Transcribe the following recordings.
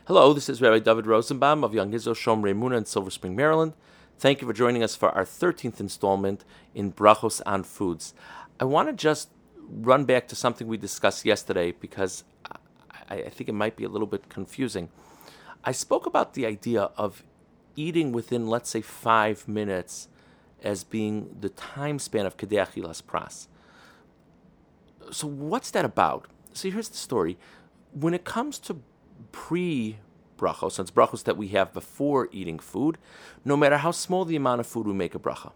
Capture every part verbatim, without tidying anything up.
Hello, this is Rabbi David Rosenbaum of Young Israel Shomrei Emunah in Silver Spring, Maryland. Thank you for joining us for our thirteenth installment in Brachos on Foods. I want to just run back to something we discussed yesterday because I, I think it might be a little bit confusing. I spoke about the idea of eating within, let's say, five minutes as being the time span of Kedei Achilas Pras. So what's that about? So here's the story. When it comes to pre-brachos, so it's brachos that we have before eating food, no matter how small the amount of food, we make a bracha.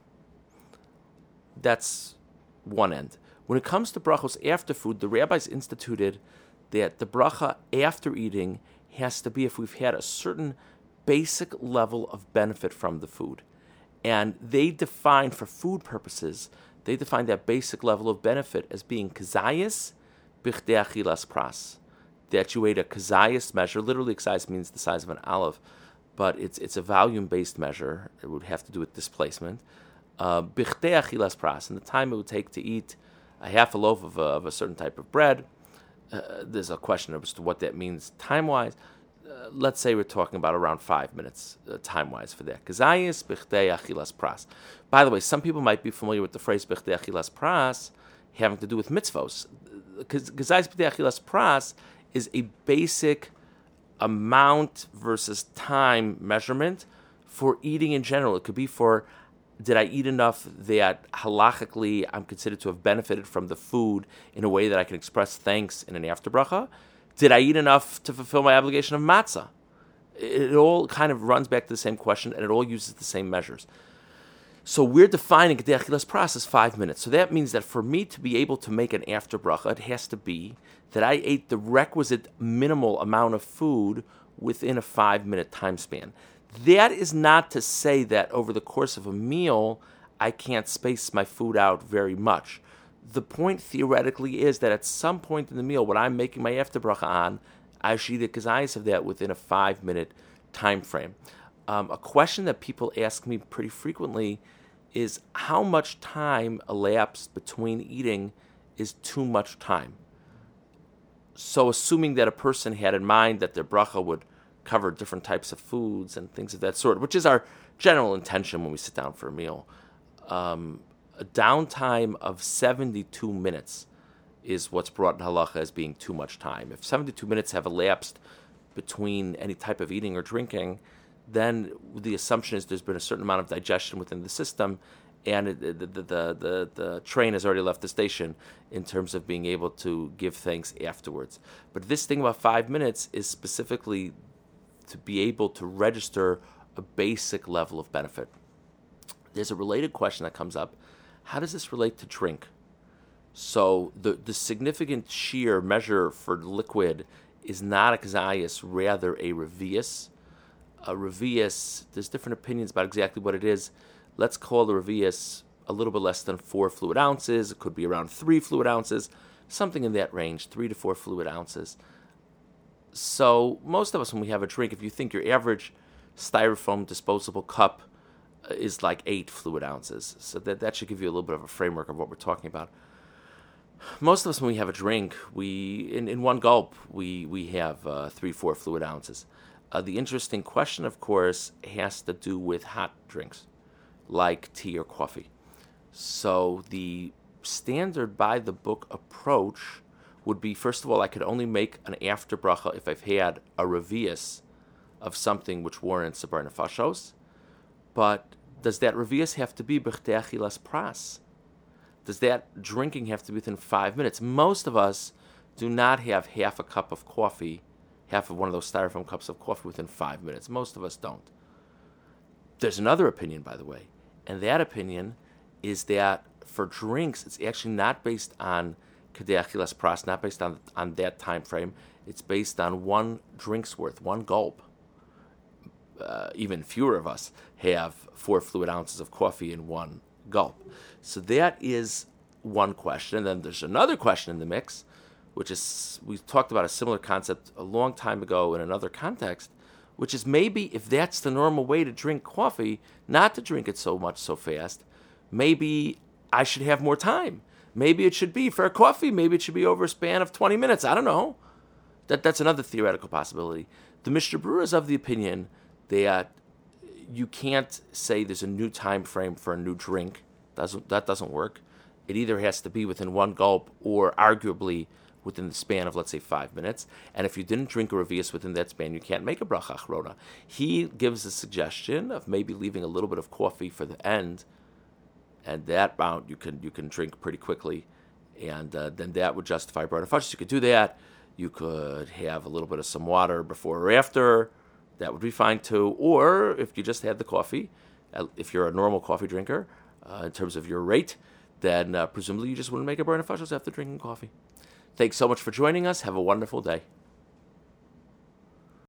That's one end. When it comes to brachos after food, the rabbis instituted that the bracha after eating has to be if we've had a certain basic level of benefit from the food. And they define, for food purposes, they define that basic level of benefit as being kazayis bichdei achilas pras. That you ate a kazayis measure. Literally, kazayis means the size of an olive, but it's it's a volume-based measure. It would have to do with displacement. Bichdei achilas pras, and the time it would take to eat a half a loaf of a, of a certain type of bread. Uh, there's a question as to what that means time-wise. Uh, let's say we're talking about around five minutes uh, time-wise for that. Kazayis bichdei achilas pras. By the way, some people might be familiar with the phrase bichdei achilas pras having to do with mitzvos. Kazayis bichdei achilas pras is a basic amount versus time measurement for eating in general. It could be for, did I eat enough that halachically I'm considered to have benefited from the food in a way that I can express thanks in an after bracha? Did I eat enough to fulfill my obligation of matzah? It all kind of runs back to the same question, and it all uses the same measures. So we're defining Kedei Achilas Pras as five minutes. So that means that for me to be able to make an after bracha, it has to be that I ate the requisite minimal amount of food within a five-minute time span. That is not to say that over the course of a meal, I can't space my food out very much. The point theoretically is that at some point in the meal, when I'm making my after bracha on, I should eat a kazayis of that within a five-minute time frame. Um, a question that people ask me pretty frequently is how much time elapsed between eating is too much time. So assuming that a person had in mind that their bracha would cover different types of foods and things of that sort, which is our general intention when we sit down for a meal, um, a downtime of seventy-two minutes is what's brought in halacha as being too much time. If seventy-two minutes have elapsed between any type of eating or drinking, then the assumption is there's been a certain amount of digestion within the system, and it, the, the, the, the, the train has already left the station in terms of being able to give thanks afterwards. But this thing about five minutes is specifically to be able to register a basic level of benefit. There's a related question that comes up. How does this relate to drink? So the, the significant shear measure for liquid is not a kazayis, rather a revius. A revius, there's different opinions about exactly what it is. Let's call the revius a little bit less than four fluid ounces. It could be around three fluid ounces, something in that range, three to four fluid ounces. So most of us, when we have a drink, if you think your average styrofoam disposable cup is like eight fluid ounces. So that, that should give you a little bit of a framework of what we're talking about. Most of us, when we have a drink, we in, in one gulp, we, we have uh, three, four fluid ounces. Uh, the interesting question, of course, has to do with hot drinks, like tea or coffee. So the standard by-the-book approach would be, first of all, I could only make an after bracha if I've had a revius of something which warrants a bar nefashos. But does that revius have to be b'chdei achilas pras? Does that drinking have to be within five minutes? Most of us do not have half a cup of coffee, half of one of those styrofoam cups of coffee within five minutes. Most of us don't. There's another opinion, by the way, and that opinion is that for drinks, it's actually not based on Kedei Achilas Pras, not based on, on that time frame. It's based on one drink's worth, one gulp. Uh, even fewer of us have four fluid ounces of coffee in one gulp. So that is one question. And then there's another question in the mix, which is, we talked about a similar concept a long time ago in another context, which is maybe if that's the normal way to drink coffee, not to drink it so much so fast, maybe I should have more time. Maybe it should be for a coffee, maybe it should be over a span of twenty minutes. I don't know. That That's another theoretical possibility. The Mishnah Berurah is of the opinion that you can't say there's a new time frame for a new drink. Doesn't that doesn't work? It either has to be within one gulp or arguably within the span of, let's say, five minutes. And if you didn't drink a revius within that span, you can't make a bracha achrona. He gives a suggestion of maybe leaving a little bit of coffee for the end, and that amount you can you can drink pretty quickly, and uh, then that would justify bread and fudge. You could do that. You could have a little bit of some water before or after. That would be fine too. Or if you just had the coffee, if you're a normal coffee drinker, uh, in terms of your rate, then uh, presumably you just wouldn't make a bread and fudge after drinking coffee. Thanks so much for joining us. Have a wonderful day.